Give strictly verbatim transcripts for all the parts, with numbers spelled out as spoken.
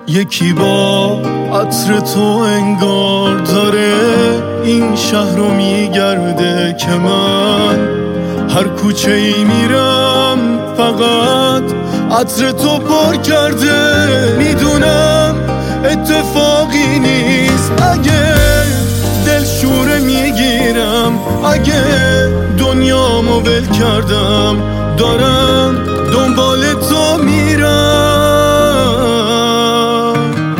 یکی با عطر تو انگار داره این شهر رو میگرده که من هر کوچه ای میرم فقط عطر تو پر کرده. میدونم اتفاقی نیست اگه دلشوره میگیرم، اگه دنیامو ول کردم دارم دنبال تو میرم.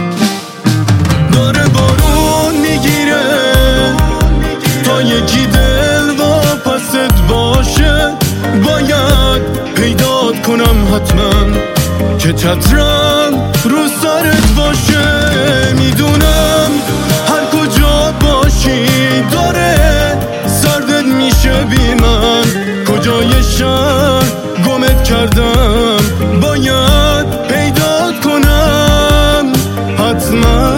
داره بارون میگیره تا یکی دل واپست باشه، باید پیدات کنم حتما که چترم رو سرت باشه. میدونم هر کجا باشی داره سردت میشه بی من، کجای شهر گمت کردم باید پیدات کنم حتما.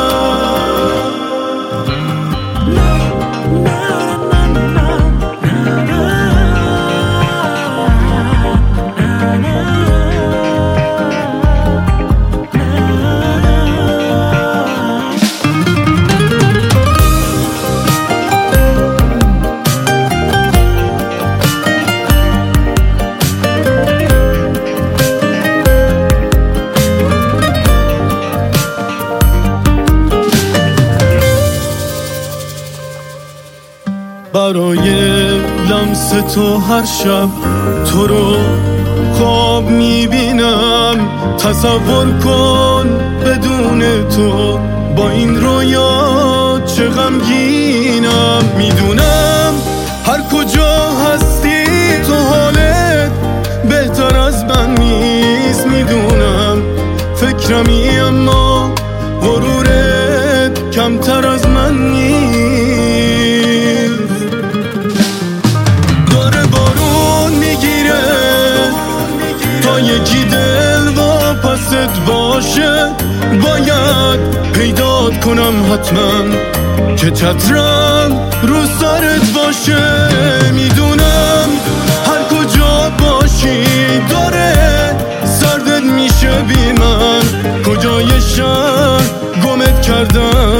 برای لمس تو هر شب تو رو خواب میبینم. تصور کن بدون تو با این رویا چه غمگینم. میدونم هر کجا هستی تو حالت بهتر از من نیست. میدونم فکرمی اما غرورت کمتر از من نیست. یکی دل واپست باشه، باید پیدات کنم حتما که چترم رو سرت باشه. میدونم هر کجا باشی داره سردت میشه بی من، کجای شهر گمت کردم